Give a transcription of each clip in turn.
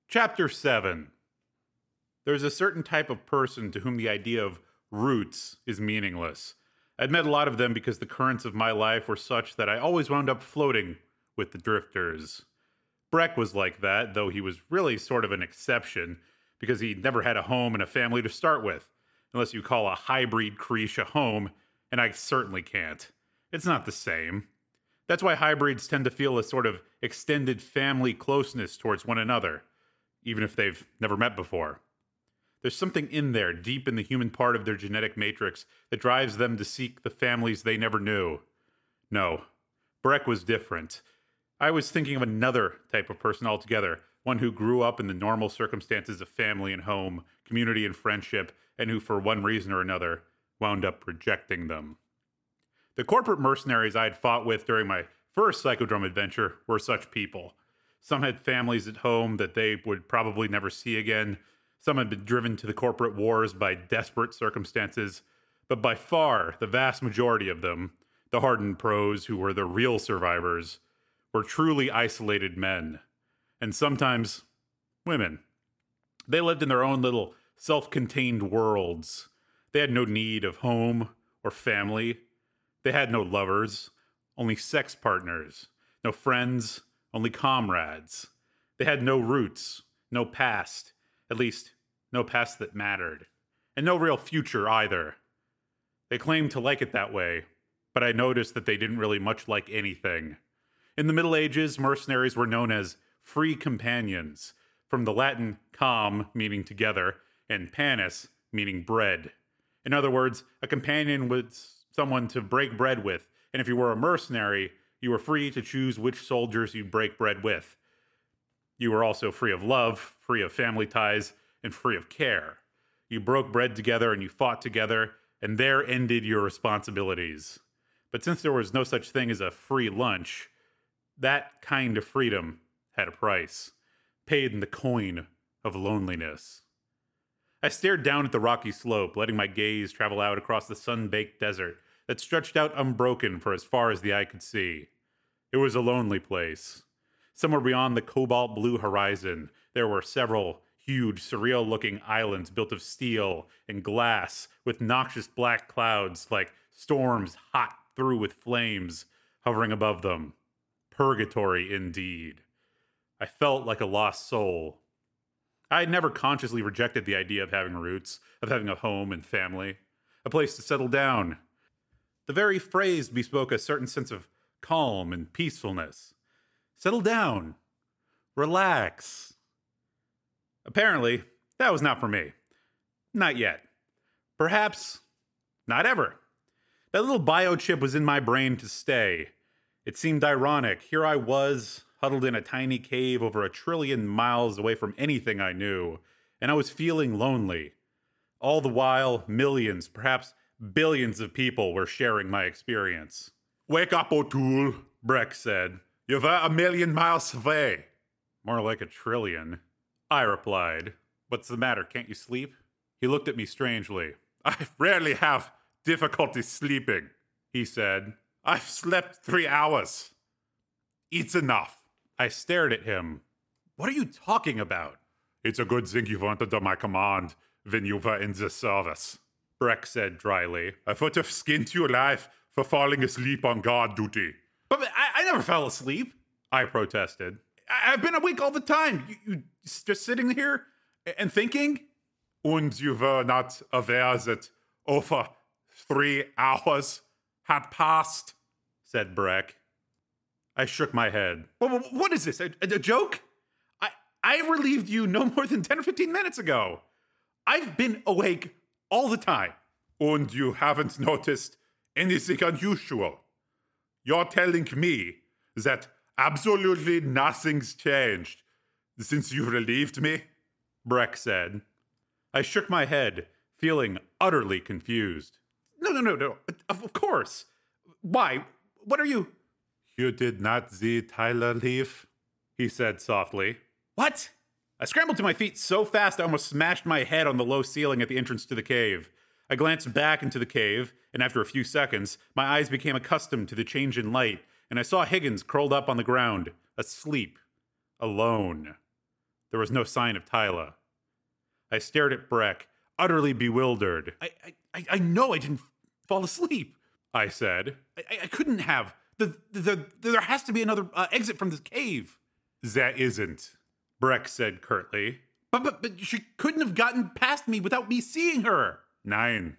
Chapter 7. There's a certain type of person to whom the idea of roots is meaningless. I'd met a lot of them because the currents of my life were such that I always wound up floating with the drifters. Breck was like that, though he was really sort of an exception because he never had a home and a family to start with, unless you call a hybrid creche a home, and I certainly can't. It's not the same. That's why hybrids tend to feel a sort of extended family closeness towards one another, even if they've never met before. There's something in there, deep in the human part of their genetic matrix, that drives them to seek the families they never knew. No, Breck was different. I was thinking of another type of person altogether, one who grew up in the normal circumstances of family and home, community and friendship, and who, for one reason or another, wound up rejecting them. The corporate mercenaries I had fought with during my first Psychodrome adventure were such people. Some had families at home that they would probably never see again. Some had been driven to the corporate wars by desperate circumstances. But by far, the vast majority of them, the hardened pros who were the real survivors, were truly isolated men. And sometimes, women. They lived in their own little self-contained worlds. They had no need of home or family. They had no lovers, only sex partners. No friends, only comrades. They had no roots, no past. At least, no past that mattered. And no real future either. They claimed to like it that way, but I noticed that they didn't really much like anything. In the Middle Ages, mercenaries were known as free companions, from the Latin com, meaning together, and panis, meaning bread. In other words, a companion was someone to break bread with, and if you were a mercenary, you were free to choose which soldiers you'd break bread with. You were also free of love, free of family ties, and free of care. You broke bread together and you fought together, and there ended your responsibilities. But since there was no such thing as a free lunch, that kind of freedom had a price, paid in the coin of loneliness. I stared down at the rocky slope, letting my gaze travel out across the sun-baked desert that stretched out unbroken for as far as the eye could see. It was a lonely place. Somewhere beyond the cobalt blue horizon, there were several huge, surreal-looking islands built of steel and glass with noxious black clouds like storms hot through with flames hovering above them. Purgatory, indeed. I felt like a lost soul. I had never consciously rejected the idea of having roots, of having a home and family, a place to settle down. The very phrase bespoke a certain sense of calm and peacefulness. Settle down. Relax. Apparently, that was not for me. Not yet. Perhaps not ever. That little biochip was in my brain to stay. It seemed ironic. Here I was, huddled in a tiny cave over 1 trillion miles away from anything I knew, and I was feeling lonely. All the while, millions, perhaps billions of people were sharing my experience. "Wake up, O'Toole," Breck said. "You were 1,000,000 miles away." "More like 1 trillion," I replied. "What's the matter, can't you sleep?" He looked at me strangely. "I rarely have difficulty sleeping," he said. "I've slept 3 hours. It's enough." I stared at him. "What are you talking about?" "It's a good thing you weren't under my command when you were in the service," Breck said dryly. "I would have skinned you alive for falling asleep on guard duty." "But I never fell asleep," I protested. "I've been awake all the time. You just sitting here and thinking?" "And you were not aware that over 3 hours had passed," said Breck. I shook my head. What is this? A joke? I relieved you no more than 10 or 15 minutes ago. I've been awake all the time. "And you haven't noticed anything unusual? You're telling me that absolutely nothing's changed since you relieved me?" Breck said. I shook my head, feeling utterly confused. No. Of course. Why? What are you... "You did not see Tyler leave?" he said softly. "What?" I scrambled to my feet so fast I almost smashed my head on the low ceiling at the entrance to the cave. I glanced back into the cave, and after a few seconds, my eyes became accustomed to the change in light, and I saw Higgins curled up on the ground, asleep, alone. There was no sign of Tyla. I stared at Breck, utterly bewildered. I know I didn't fall asleep, I said. I couldn't have. There has to be another exit from this cave. That isn't, Breck said curtly. But she couldn't have gotten past me without me seeing her. Nein.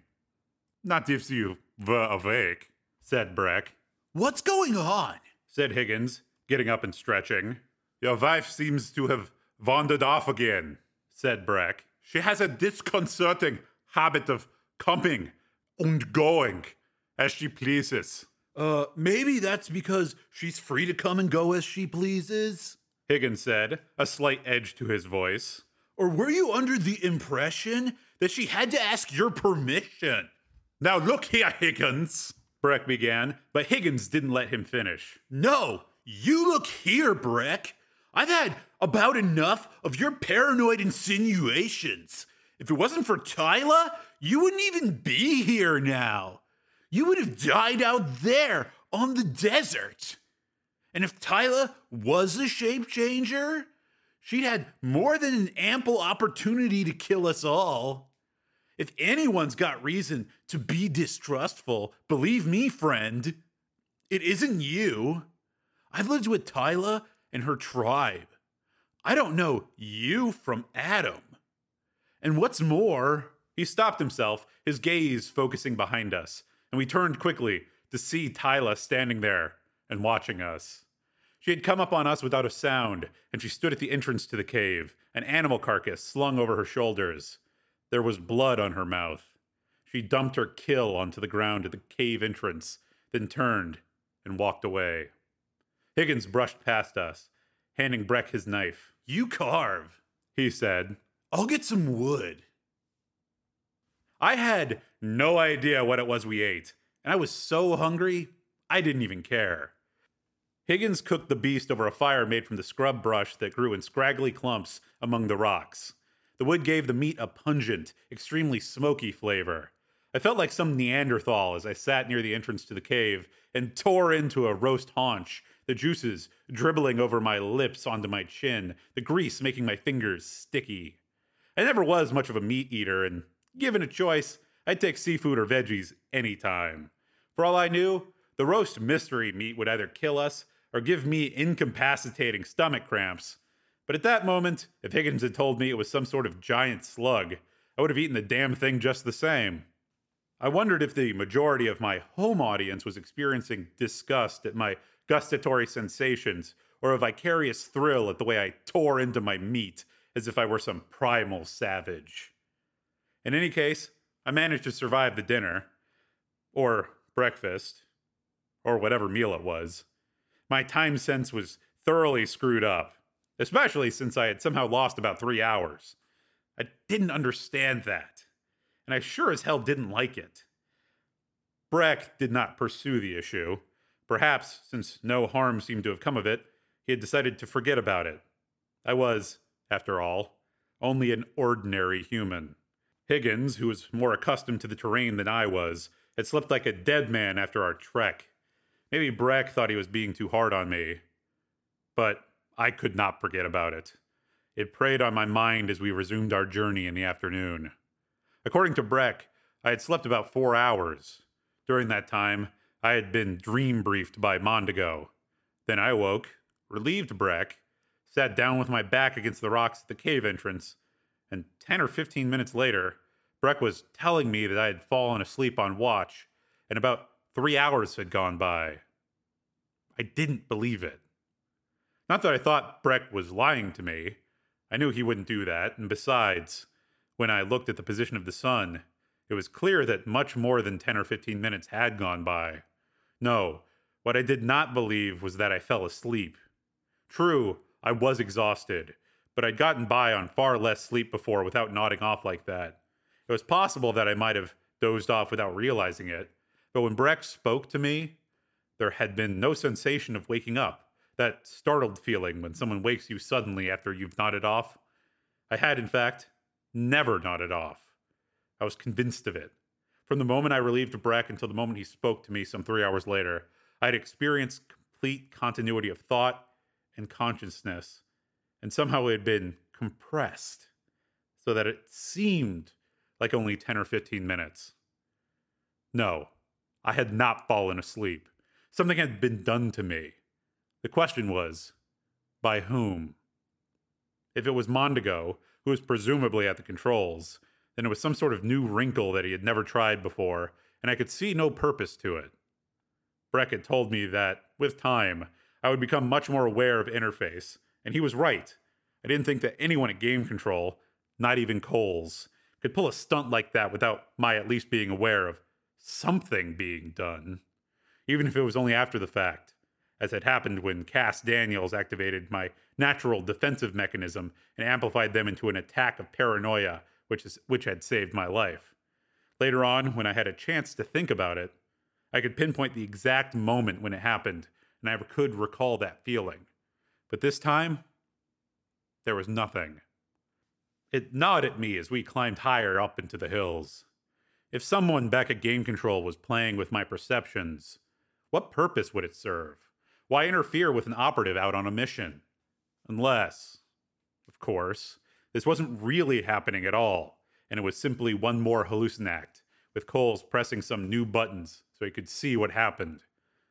Not if you were awake, said Breck. What's going on? Said Higgins, getting up and stretching. Your wife seems to have wandered off again, said Breck. She has a disconcerting habit of coming and going as she pleases. Maybe that's because she's free to come and go as she pleases, Higgins said, a slight edge to his voice. Or were you under the impression that she had to ask your permission? Now look here, Higgins, Breck began, but Higgins didn't let him finish. No, you look here, Breck. I've had about enough of your paranoid insinuations. If it wasn't for Tyla, you wouldn't even be here now. You would have died out there on the desert. And if Tyla was a shape changer, she'd had more than an ample opportunity to kill us all. If anyone's got reason to be distrustful, believe me, friend, it isn't you. I've lived with Tyla and her tribe. I don't know you from Adam. And what's more, he stopped himself, his gaze focusing behind us, and we turned quickly to see Tyla standing there and watching us. She had come up on us without a sound, and she stood at the entrance to the cave, an animal carcass slung over her shoulders. There was blood on her mouth. She dumped her kill onto the ground at the cave entrance, then turned and walked away. Higgins brushed past us, handing Breck his knife. You carve, he said. I'll get some wood. I had no idea what it was we ate, and I was so hungry, I didn't even care. Higgins cooked the beast over a fire made from the scrub brush that grew in scraggly clumps among the rocks. The wood gave the meat a pungent, extremely smoky flavor. I felt like some Neanderthal as I sat near the entrance to the cave and tore into a roast haunch, the juices dribbling over my lips onto my chin, the grease making my fingers sticky. I never was much of a meat eater, and given a choice, I'd take seafood or veggies anytime. For all I knew, the roast mystery meat would either kill us or give me incapacitating stomach cramps. But at that moment, if Higgins had told me it was some sort of giant slug, I would have eaten the damn thing just the same. I wondered if the majority of my home audience was experiencing disgust at my gustatory sensations or a vicarious thrill at the way I tore into my meat as if I were some primal savage. In any case, I managed to survive the dinner, or breakfast, or whatever meal it was. My time sense was thoroughly screwed up, especially since I had somehow lost about 3 hours. I didn't understand that, and I sure as hell didn't like it. Breck did not pursue the issue. Perhaps, since no harm seemed to have come of it, he had decided to forget about it. I was, after all, only an ordinary human. Higgins, who was more accustomed to the terrain than I was, had slept like a dead man after our trek. Maybe Breck thought he was being too hard on me. But I could not forget about it. It preyed on my mind as we resumed our journey in the afternoon. According to Breck, I had slept about 4 hours. During that time, I had been dream briefed by Mondigo. Then I woke, relieved Breck, sat down with my back against the rocks at the cave entrance, and 10 or 15 minutes later, Breck was telling me that I had fallen asleep on watch, and about 3 hours had gone by. I didn't believe it. Not that I thought Breck was lying to me. I knew he wouldn't do that, and besides, when I looked at the position of the sun, it was clear that much more than 10 or 15 minutes had gone by. No, what I did not believe was that I fell asleep. True, I was exhausted, but I'd gotten by on far less sleep before without nodding off like that. It was possible that I might have dozed off without realizing it, but when Breck spoke to me, there had been no sensation of waking up, that startled feeling when someone wakes you suddenly after you've nodded off. I had, in fact, never nodded off. I was convinced of it. From the moment I relieved Breck until the moment he spoke to me some 3 hours later, I had experienced complete continuity of thought and consciousness, and somehow it had been compressed so that it seemed like only 10 or 15 minutes. No, I had not fallen asleep. Something had been done to me. The question was, by whom? If it was Mondigo, who was presumably at the controls, then it was some sort of new wrinkle that he had never tried before, and I could see no purpose to it. Breck had told me that, with time, I would become much more aware of interface, and he was right. I didn't think that anyone at Game Control, not even Coles, could pull a stunt like that without my at least being aware of something being done, even if it was only after the fact, as had happened when Cass Daniels activated my natural defensive mechanism and amplified them into an attack of paranoia, which had saved my life. Later on, when I had a chance to think about it, I could pinpoint the exact moment when it happened, and I could recall that feeling. But this time, there was nothing. It gnawed at me as we climbed higher up into the hills. If someone back at Game Control was playing with my perceptions, what purpose would it serve? Why interfere with an operative out on a mission? Unless, of course, this wasn't really happening at all, and it was simply one more hallucinact, with Coles pressing some new buttons so he could see what happened.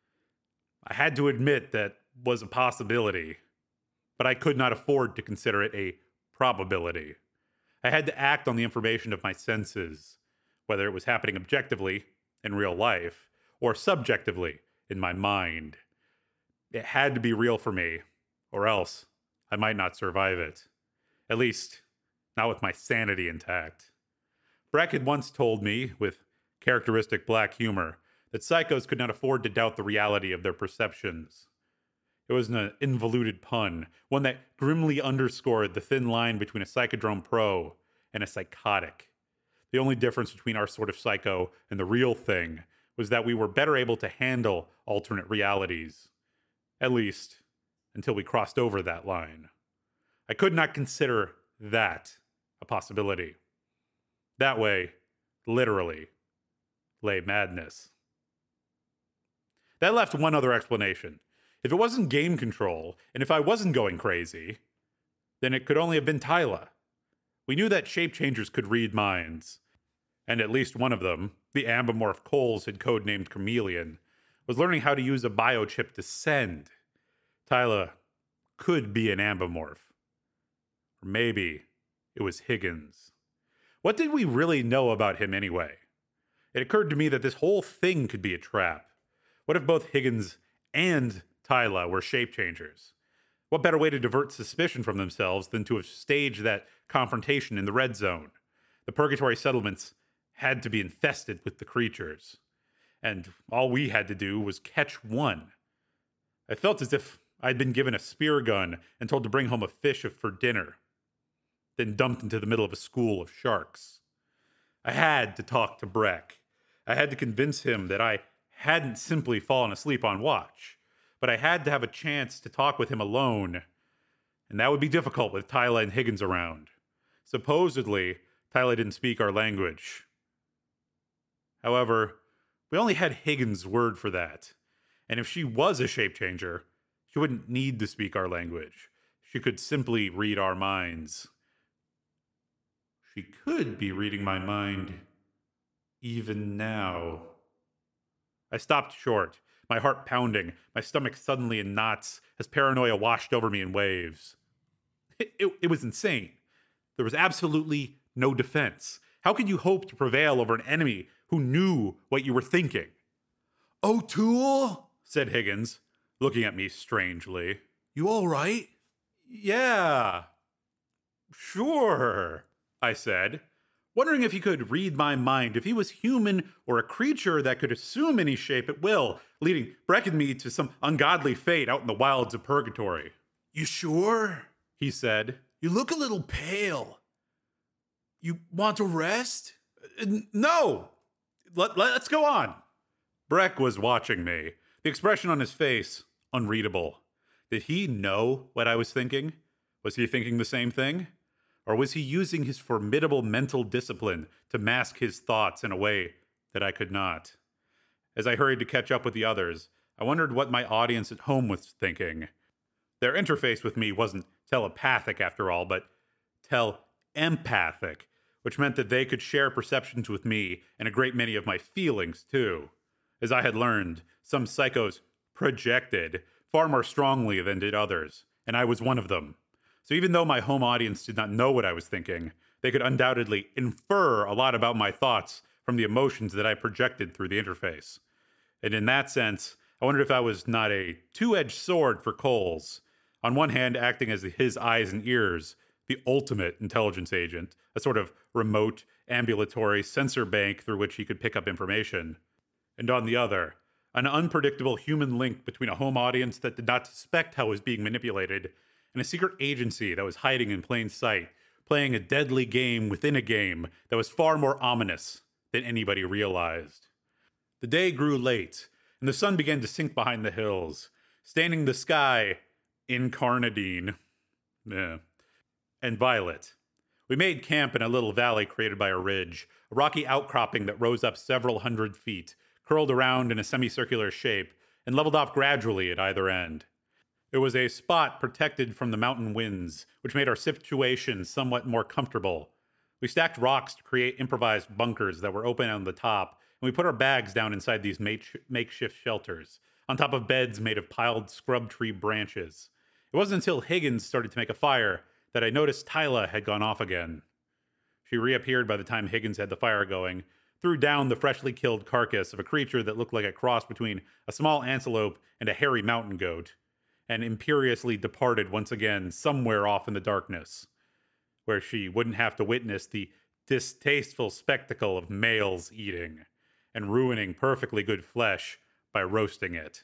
I had to admit that was a possibility, but I could not afford to consider it a probability. I had to act on the information of my senses, whether it was happening objectively, in real life, or subjectively, in my mind. It had to be real for me, or else I might not survive it. At least, not with my sanity intact. Breck had once told me, with characteristic black humor, that psychos could not afford to doubt the reality of their perceptions. It was an involuted pun, one that grimly underscored the thin line between a psychodrome pro and a psychotic. The only difference between our sort of psycho and the real thing was that we were better able to handle alternate realities. At least, until we crossed over that line. I could not consider that a possibility. That way, literally, lay madness. That left one other explanation. If it wasn't Game Control, and if I wasn't going crazy, then it could only have been Tyla. We knew that shape-changers could read minds, and at least one of them, the ambimorph Coles had codenamed Chameleon, was learning how to use a biochip to send. Tyla could be an ambimorph. Or maybe it was Higgins. What did we really know about him anyway? It occurred to me that this whole thing could be a trap. What if both Higgins and Tyla were shape-changers? What better way to divert suspicion from themselves than to have staged that confrontation in the red zone? The Purgatory settlements had to be infested with the creatures, and all we had to do was catch one. I felt as if I'd been given a spear gun and told to bring home a fish for dinner, then dumped into the middle of a school of sharks. I had to talk to Breck. I had to convince him that I hadn't simply fallen asleep on watch, but I had to have a chance to talk with him alone, and that would be difficult with Tyla and Higgins around. Supposedly, Tyla didn't speak our language. However, we only had Higgins' word for that, and if she was a shape-changer, she wouldn't need to speak our language. She could simply read our minds. She could be reading my mind even now. I stopped short, my heart pounding, my stomach suddenly in knots as paranoia washed over me in waves. It was insane. There was absolutely no defense. How could you hope to prevail over an enemy who knew what you were thinking? "O'Toole?" said Higgins, looking at me strangely. "You all right?" "Yeah, sure," I said, wondering if he could read my mind, if he was human or a creature that could assume any shape at will, leading Breck and me to some ungodly fate out in the wilds of Purgatory. "You sure?" he said. "You look a little pale. You want to rest?" "No! Let's go on." Breck was watching me, the expression on his face unreadable. Did he know what I was thinking? Was he thinking the same thing? Or was he using his formidable mental discipline to mask his thoughts in a way that I could not? As I hurried to catch up with the others, I wondered what my audience at home was thinking. Their interface with me wasn't telepathic after all, but tell empathic, which meant that they could share perceptions with me and a great many of my feelings, too. As I had learned, some psychos projected far more strongly than did others, and I was one of them. So even though my home audience did not know what I was thinking, they could undoubtedly infer a lot about my thoughts from the emotions that I projected through the interface. And in that sense, I wondered if I was not a two-edged sword for Coles. On one hand, acting as his eyes and ears, the ultimate intelligence agent, a sort of remote, ambulatory sensor bank through which he could pick up information. And on the other, an unpredictable human link between a home audience that did not suspect how it was being manipulated and a secret agency that was hiding in plain sight, playing a deadly game within a game that was far more ominous than anybody realized. The day grew late, and the sun began to sink behind the hills, staining the sky incarnadine. And violet. We made camp in a little valley created by a ridge, a rocky outcropping that rose up several hundred feet, curled around in a semicircular shape, and leveled off gradually at either end. It was a spot protected from the mountain winds, which made our situation somewhat more comfortable. We stacked rocks to create improvised bunkers that were open on the top, and we put our bags down inside these makeshift shelters, on top of beds made of piled scrub tree branches. It wasn't until Higgins started to make a fire that I noticed Tyla had gone off again. She reappeared by the time Higgins had the fire going, threw down the freshly killed carcass of a creature that looked like a cross between a small antelope and a hairy mountain goat, and imperiously departed once again somewhere off in the darkness, where she wouldn't have to witness the distasteful spectacle of males eating and ruining perfectly good flesh by roasting it.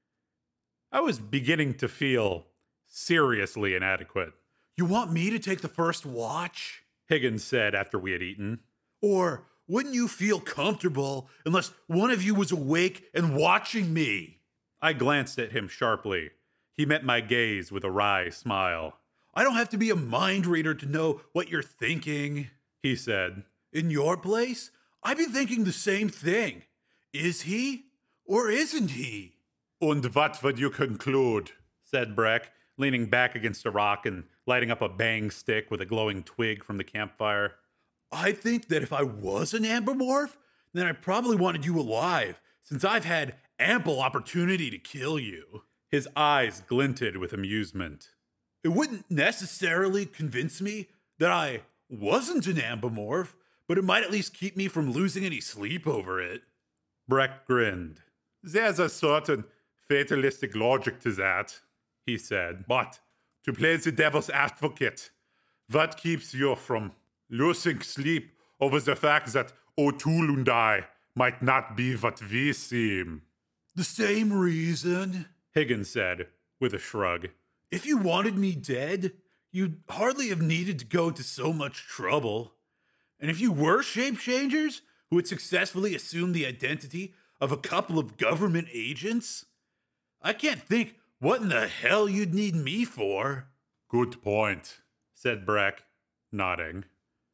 I was beginning to feel seriously inadequate. "You want me to take the first watch?" Higgins said after we had eaten. "Or wouldn't you feel comfortable unless one of you was awake and watching me?" I glanced at him sharply. He met my gaze with a wry smile. "I don't have to be a mind reader to know what you're thinking," he said. "In your place, I'd be thinking the same thing. Is he or isn't he?" "And what would you conclude?" said Breck, leaning back against a rock and lighting up a bang stick with a glowing twig from the campfire. "I think that if I was an ambimorph, then I probably wanted you alive, since I've had ample opportunity to kill you." His eyes glinted with amusement. "It wouldn't necessarily convince me that I wasn't an ambimorph, but it might at least keep me from losing any sleep over it." Breck grinned. "There's a certain fatalistic logic to that," he said. "But to play the devil's advocate, what keeps you from losing sleep over the fact that O'Toole and I might not be what we seem?" "The same reason," Higgins said, with a shrug. "If you wanted me dead, you'd hardly have needed to go to so much trouble. And if you were shape-changers who had successfully assumed the identity of a couple of government agents, I can't think what in the hell you'd need me for." "Good point," said Breck, nodding.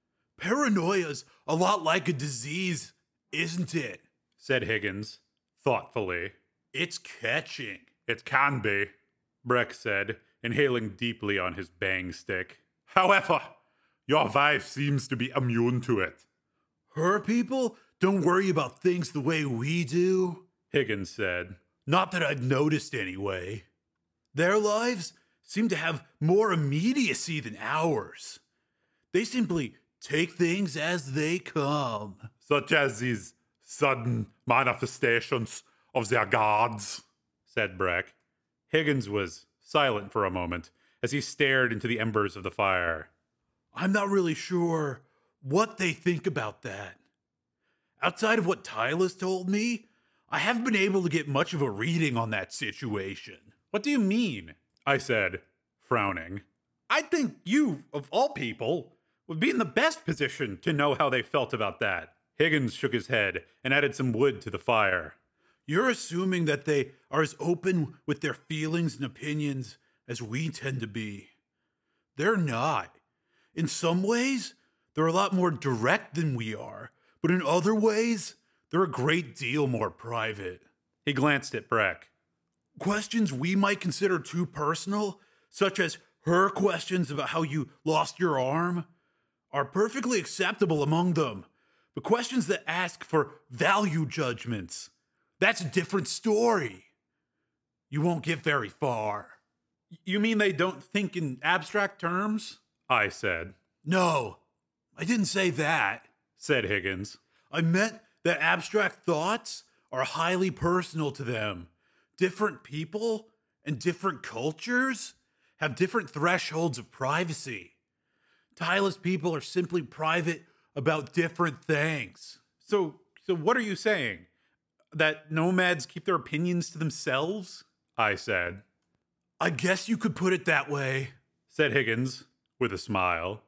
"Paranoia's a lot like a disease, isn't it?" said Higgins, thoughtfully. "It's catching." "It can be," Breck said, inhaling deeply on his bang stick. "However, your wife seems to be immune to it." "Her people don't worry about things the way we do," Higgins said. "Not that I've noticed anyway. Their lives seem to have more immediacy than ours. They simply take things as they come." "Such as these sudden manifestations of their gods," said Breck. Higgins was silent for a moment as he stared into the embers of the fire. "I'm not really sure what they think about that. Outside of what Tyla's told me, I haven't been able to get much of a reading on that situation." "What do you mean?" I said, frowning. "I think you, of all people, would be in the best position to know how they felt about that." Higgins shook his head and added some wood to the fire. "You're assuming that they are as open with their feelings and opinions as we tend to be. They're not. In some ways, they're a lot more direct than we are, but in other ways, they're a great deal more private." He glanced at Breck. "Questions we might consider too personal, such as Her questions about how you lost your arm are perfectly acceptable among them. But questions that ask for value judgments, that's a different story. You won't get very far. You mean they don't think in abstract terms? I said. No, I didn't say that, said Higgins. I meant that abstract thoughts are highly personal to them. Different people and different cultures have different thresholds of privacy. Tyla's people are simply private about different things. So what are you saying? That nomads keep their opinions to themselves? I said. I guess you could put it that way, said Higgins with a smile.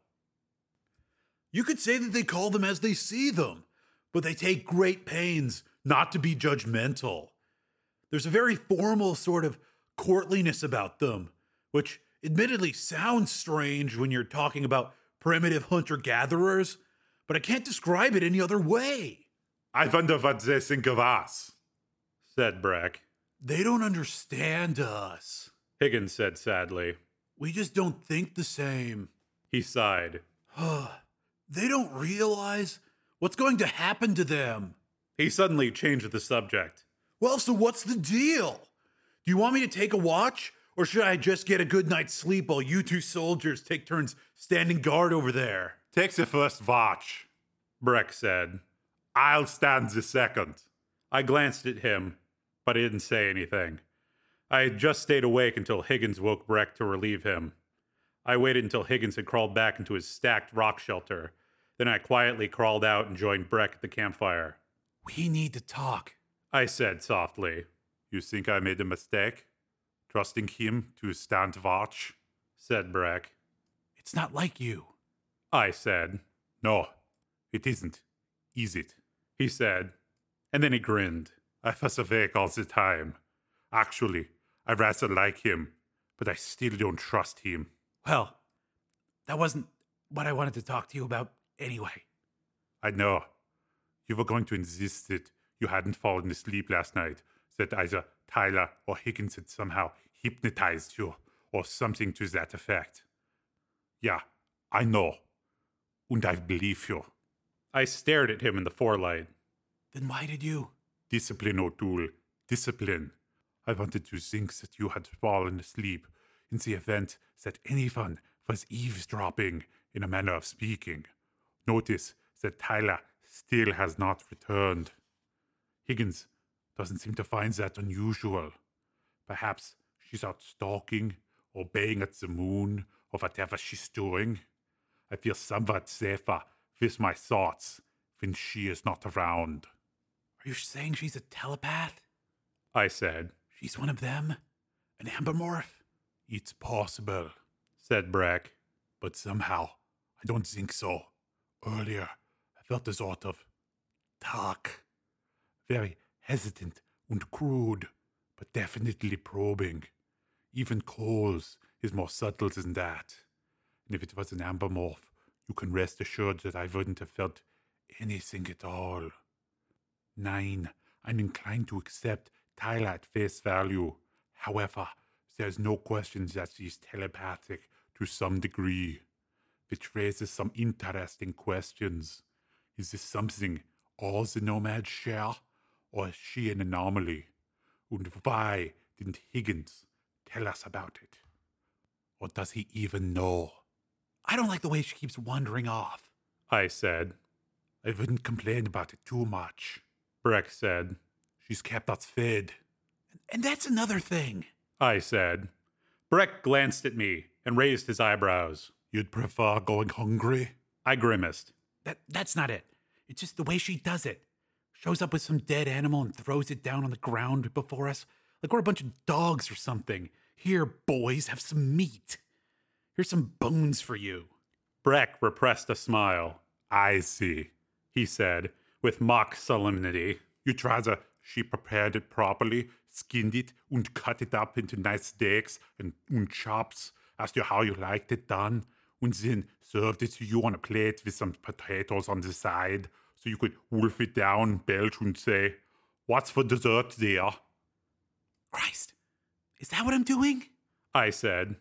You could say that they call them as they see them, but they take great pains not to be judgmental. There's a very formal sort of courtliness about them, which admittedly sounds strange when you're talking about primitive hunter-gatherers, but I can't describe it any other way. I wonder what they think of us, said Breck. They don't understand us, Higgins said sadly. We just don't think the same. He sighed. They don't realize what's going to happen to them. He suddenly changed the subject. Well, so what's the deal? Do you want me to take a watch, or should I just get a good night's sleep while you two soldiers take turns standing guard over there? Take the first watch, Breck said. I'll stand the second. I glanced at him, but he didn't say anything. I had just stayed awake until Higgins woke Breck to relieve him. I waited until Higgins had crawled back into his stacked rock shelter. Then I quietly crawled out and joined Breck at the campfire. We need to talk, I said softly. You think I made a mistake? Trusting him to stand watch? Said Breck. It's not like you, I said. No, it isn't. Is it? He said. And then he grinned. I was awake all the time. Actually, I rather like him, but I still don't trust him. Well, that wasn't what I wanted to talk to you about anyway. I know. You were going to insist that you hadn't fallen asleep last night, that either Tyla or Higgins had somehow hypnotized you, or something to that effect. Yeah, I know. And I believe you. I stared at him in the forelight. Then why did you? Discipline, O'Toole. Discipline. I wanted to think that you had fallen asleep in the event that anyone was eavesdropping, in a manner of speaking. Notice that Tyla still has not returned. Higgins doesn't seem to find that unusual. Perhaps she's out stalking, or baying at the moon, or whatever she's doing. I feel somewhat safer with my thoughts when she is not around. Are you saying she's a telepath? I said. She's one of them? An ambimorph? It's possible, said Breck, but somehow I don't think so. Earlier, I felt a sort of talk. Very hesitant and crude, but definitely probing. Even Cole's is more subtle than that. And if it was an ambimorph, you can rest assured that I wouldn't have felt anything at all. 9. I'm inclined to accept Tyla at face value. However, there's no question that she's telepathic to some degree, which raises some interesting questions. Is this something all the nomads share, or is she an anomaly? And why didn't Higgins tell us about it? Or does he even know? I don't like the way she keeps wandering off, I said. I wouldn't complain about it too much, Breck said. She's kept us fed. And that's another thing, I said. Breck glanced at me and raised his eyebrows. You'd prefer going hungry? I grimaced. That's not it. It's just the way she does it. Shows up with some dead animal and throws it down on the ground before us, like we're a bunch of dogs or something. Here, boys, have some meat. Here's some bones for you. Breck repressed a smile. I see, he said, with mock solemnity. You'd rather she prepared it properly, skinned it, and cut it up into nice steaks and chops, as to how you liked it done, and then served it to you on a plate with some potatoes on the side, so you could wolf it down, belch, and say, "What's for dessert there?" Christ, is that what I'm doing? I said.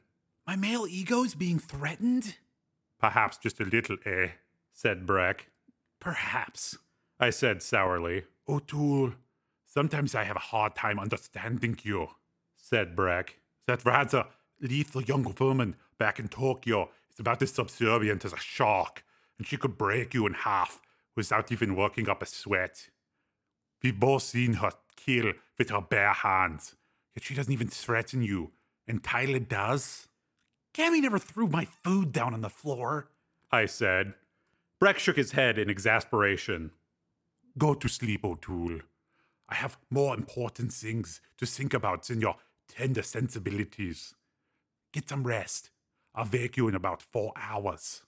My male ego's being threatened? Perhaps just a little, said Breck. Perhaps, I said sourly. O'Toole, sometimes I have a hard time understanding you, said Breck. That rather lethal young woman back in Tokyo is about as subservient as a shark, and she could break you in half without even working up a sweat. We've both seen her kill with her bare hands, yet she doesn't even threaten you, and Tyler does. Cammy never threw my food down on the floor, I said. Breck shook his head in exasperation. Go to sleep, O'Toole. I have more important things to think about than your tender sensibilities. Get some rest. I'll wake you in about 4 hours.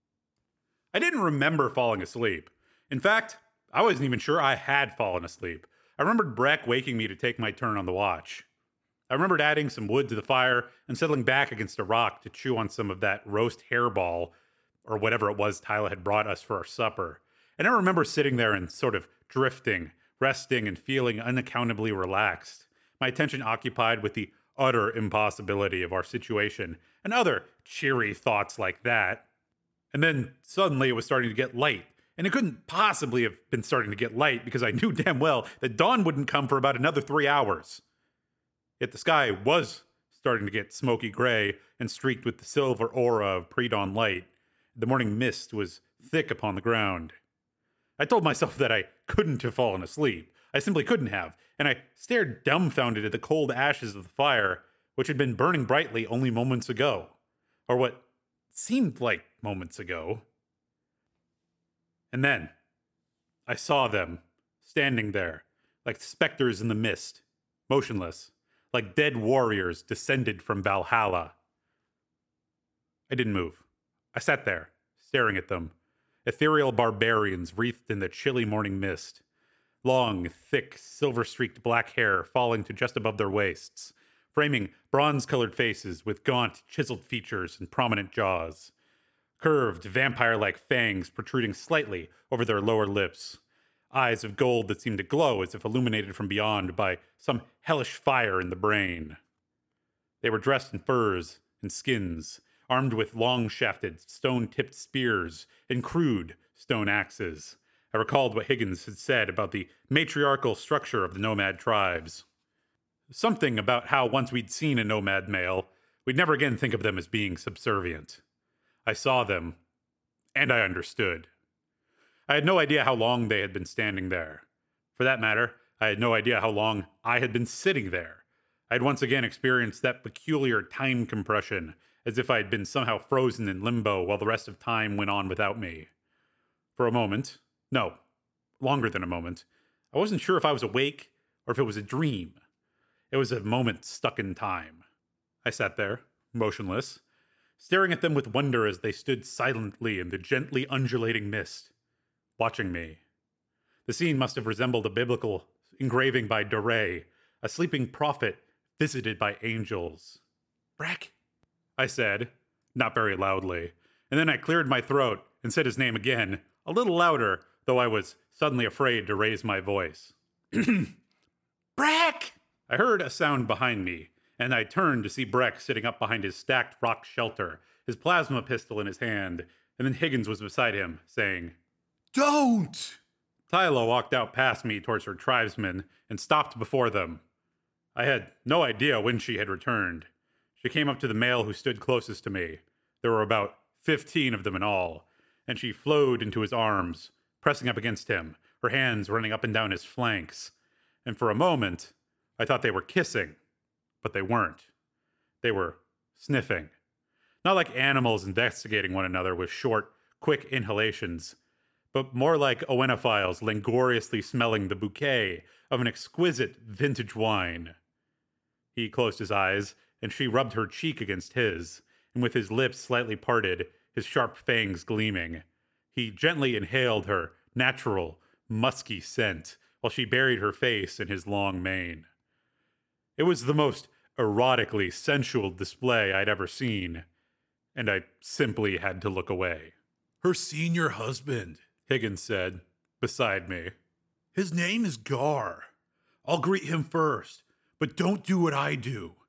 I didn't remember falling asleep. In fact, I wasn't even sure I had fallen asleep. I remembered Breck waking me to take my turn on the watch. I remembered adding some wood to the fire and settling back against a rock to chew on some of that roast hairball, or whatever it was Tyler had brought us for our supper. And I remember sitting there and sort of drifting, resting, and feeling unaccountably relaxed, my attention occupied with the utter impossibility of our situation and other cheery thoughts like that. And then suddenly it was starting to get light. And it couldn't possibly have been starting to get light because I knew damn well that dawn wouldn't come for about another 3 hours. Yet the sky was starting to get smoky gray and streaked with the silver aura of pre-dawn light. The morning mist was thick upon the ground. I told myself that I couldn't have fallen asleep. I simply couldn't have, and I stared dumbfounded at the cold ashes of the fire, which had been burning brightly only moments ago. Or what seemed like moments ago. And then I saw them, standing there, like specters in the mist, motionless, like dead warriors descended from Valhalla. I didn't move. I sat there, staring at them, ethereal barbarians wreathed in the chilly morning mist, long, thick, silver-streaked black hair falling to just above their waists, framing bronze-colored faces with gaunt, chiseled features and prominent jaws, curved, vampire-like fangs protruding slightly over their lower lips, eyes of gold that seemed to glow as if illuminated from beyond by some hellish fire in the brain. They were dressed in furs and skins, armed with long-shafted, stone-tipped spears and crude stone axes. I recalled what Higgins had said about the matriarchal structure of the nomad tribes. Something about how once we'd seen a nomad male, we'd never again think of them as being subservient. I saw them, and I understood. I had no idea how long they had been standing there. For that matter, I had no idea how long I had been sitting there. I had once again experienced that peculiar time compression, as if I had been somehow frozen in limbo while the rest of time went on without me. For a moment, no, longer than a moment, I wasn't sure if I was awake or if it was a dream. It was a moment stuck in time. I sat there, motionless, staring at them with wonder as they stood silently in the gently undulating mist, watching me. The scene must have resembled a biblical engraving by Doré, a sleeping prophet visited by angels. "Breck," I said, not very loudly, and then I cleared my throat and said his name again, a little louder, though I was suddenly afraid to raise my voice. "Breck!" I heard a sound behind me, and I turned to see Breck sitting up behind his stacked rock shelter, his plasma pistol in his hand, and then Higgins was beside him, saying, "Don't!" Tyla walked out past me towards her tribesmen and stopped before them. I had no idea when she had returned. She came up to the male who stood closest to me. There were about 15 of them in all, and she flowed into his arms, pressing up against him, her hands running up and down his flanks. And for a moment, I thought they were kissing, but they weren't. They were sniffing. Not like animals investigating one another with short, quick inhalations, but more like oenophiles languorously smelling the bouquet of an exquisite vintage wine. He closed his eyes, and she rubbed her cheek against his, and with his lips slightly parted, his sharp fangs gleaming, he gently inhaled her natural, musky scent while she buried her face in his long mane. It was the most erotically sensual display I'd ever seen, and I simply had to look away. "Her senior husband," Higgins said, beside me. "His name is Gar. I'll greet him first, but don't do what I do.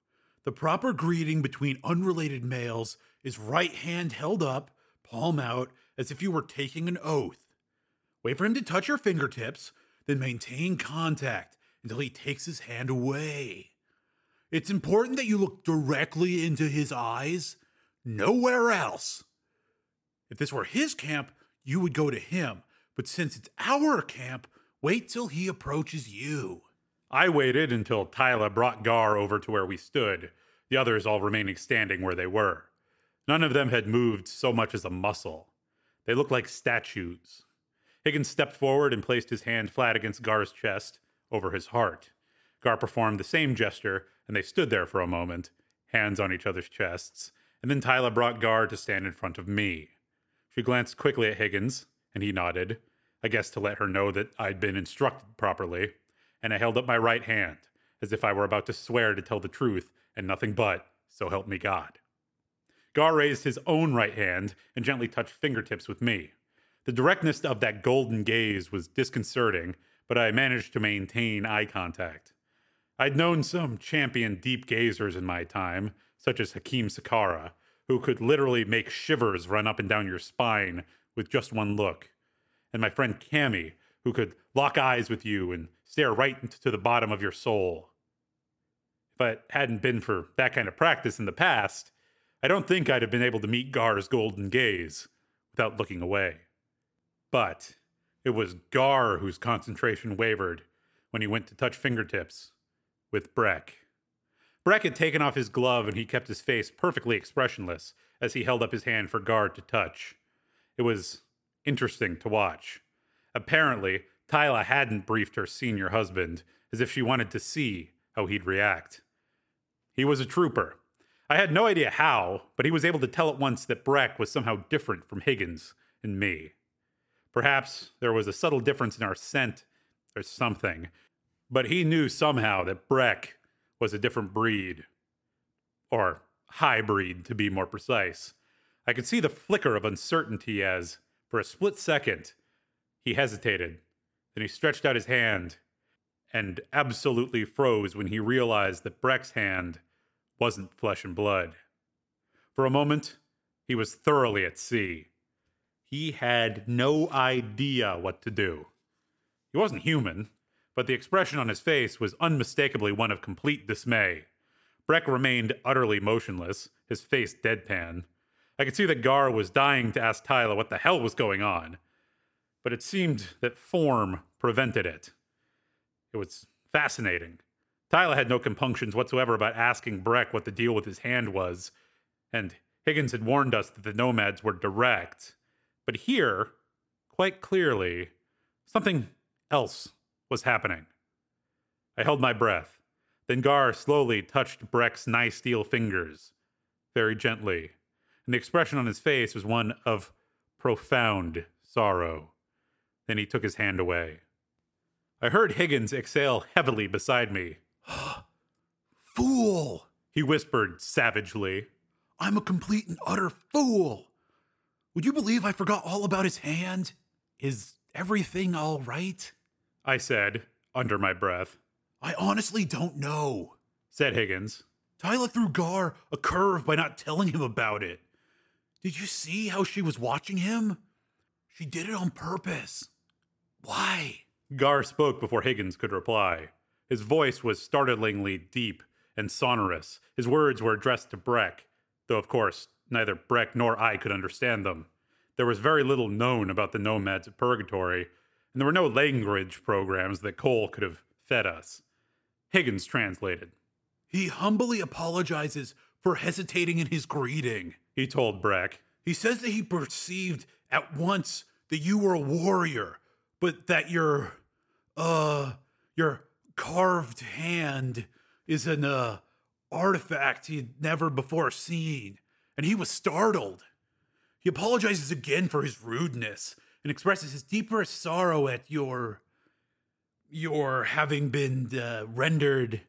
The proper greeting between unrelated males is right hand held up, palm out, as if you were taking an oath. Wait for him to touch your fingertips, then maintain contact until he takes his hand away. It's important that you look directly into his eyes, nowhere else. If this were his camp, you would go to him, but since it's our camp, wait till he approaches you. I waited until Tyla brought Gar over to where we stood, the others all remaining standing where they were. None of them had moved so much as a muscle. They looked like statues. Higgins stepped forward and placed his hand flat against Gar's chest, over his heart. Gar performed the same gesture, and they stood there for a moment, hands on each other's chests, and then Tyla brought Gar to stand in front of me. She glanced quickly at Higgins, and he nodded, I guess to let her know that I'd been instructed properly, and I held up my right hand, as if I were about to swear to tell the truth and nothing but, so help me God. Gar raised his own right hand and gently touched fingertips with me. The directness of that golden gaze was disconcerting, but I managed to maintain eye contact. I'd known some champion deep gazers in my time, such as Hakim Sakara, who could literally make shivers run up and down your spine with just one look, and my friend Cammy, who could lock eyes with you and stare right into the bottom of your soul. If it hadn't been for that kind of practice in the past, I don't think I'd have been able to meet Gar's golden gaze without looking away. But it was Gar whose concentration wavered when he went to touch fingertips with Breck. Breck had taken off his glove and he kept his face perfectly expressionless as he held up his hand for Gar to touch. It was interesting to watch. Apparently, Tyla hadn't briefed her senior husband, as if she wanted to see how he'd react. He was a trooper. I had no idea how, but he was able to tell at once that Breck was somehow different from Higgins and me. Perhaps there was a subtle difference in our scent or something, but he knew somehow that Breck was a different breed. Or hybrid, to be more precise. I could see the flicker of uncertainty as, for a split second, he hesitated. Then he stretched out his hand and absolutely froze when he realized that Breck's hand wasn't flesh and blood. For a moment, he was thoroughly at sea. He had no idea what to do. He wasn't human, but the expression on his face was unmistakably one of complete dismay. Breck remained utterly motionless, his face deadpan. I could see that Gar was dying to ask Tyla what the hell was going on, but it seemed that form prevented it. It was fascinating. Tyla had no compunctions whatsoever about asking Breck what the deal with his hand was, and Higgins had warned us that the nomads were direct. But here, quite clearly, something else was happening. I held my breath. Then Gar slowly touched Breck's nice steel fingers, very gently, and the expression on his face was one of profound sorrow. Then he took his hand away. I heard Higgins exhale heavily beside me. Fool, he whispered savagely. I'm a complete and utter fool. Would you believe I forgot all about his hand? Is everything all right? I said, under my breath. I honestly don't know, said Higgins. Tyla threw Gar a curve by not telling him about it. Did you see how she was watching him? She did it on purpose. Why? Gar spoke before Higgins could reply. His voice was startlingly deep and sonorous. His words were addressed to Breck, though of course neither Breck nor I could understand them. There was very little known about the nomads of Purgatory, and there were no language programs that Cole could have fed us. Higgins translated. He humbly apologizes for hesitating in his greeting, he told Breck. He says that he perceived at once that you were a warrior, but that your carved hand is an artifact he'd never before seen, and he was startled. He apologizes again for his rudeness and expresses his deepest sorrow at your having been rendered,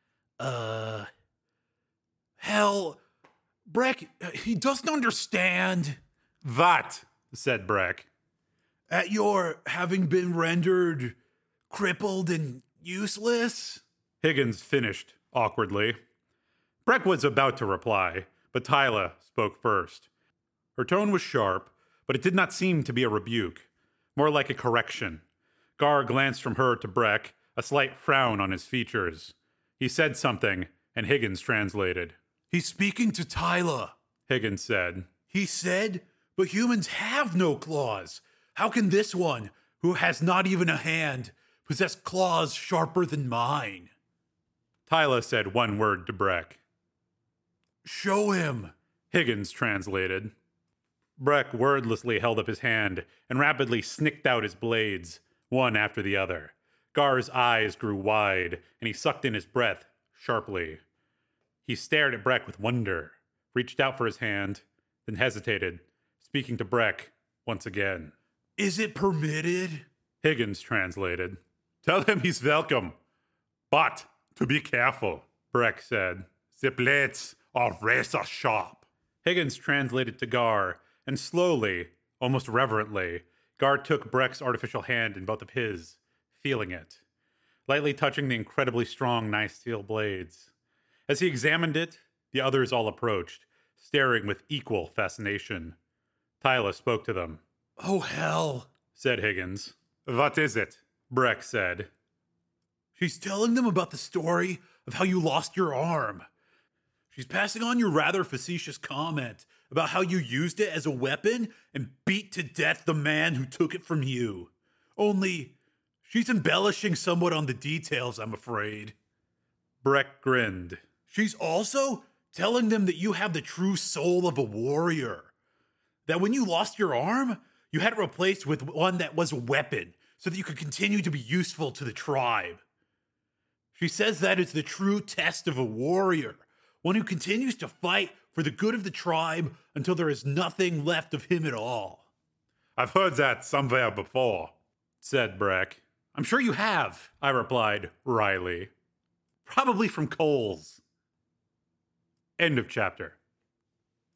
hell, Breck, he doesn't understand. What? Said Breck. At your having been rendered crippled and useless? Higgins finished awkwardly. Breck was about to reply, but Tyla spoke first. Her tone was sharp, but it did not seem to be a rebuke, more like a correction. Gar glanced from her to Breck, a slight frown on his features. He said something, and Higgins translated. He's speaking to Tyla, Higgins said. He said, but humans have no claws. How can this one, who has not even a hand, possess claws sharper than mine? Tyla said one word to Breck. Show him, Higgins translated. Breck wordlessly held up his hand and rapidly snicked out his blades, one after the other. Gar's eyes grew wide, and he sucked in his breath sharply. He stared at Breck with wonder, reached out for his hand, then hesitated, speaking to Breck once again. Is it permitted? Higgins translated. Tell him he's welcome, but to be careful, Breck said. The blades are razor sharp. Higgins translated to Gar, and slowly, almost reverently, Gar took Breck's artificial hand in both of his, feeling it, lightly touching the incredibly strong knife steel blades. As he examined it, the others all approached, staring with equal fascination. Tyla spoke to them. Oh, hell, said Higgins. What is it? Breck said. She's telling them about the story of how you lost your arm. She's passing on your rather facetious comment about how you used it as a weapon and beat to death the man who took it from you. Only, she's embellishing somewhat on the details, I'm afraid. Breck grinned. She's also telling them that you have the true soul of a warrior. That when you lost your arm, you had it replaced with one that was a weapon so that you could continue to be useful to the tribe. She says that is the true test of a warrior, one who continues to fight for the good of the tribe until there is nothing left of him at all. I've heard that somewhere before, said Breck. I'm sure you have, I replied wryly. Probably from Coles. End of chapter.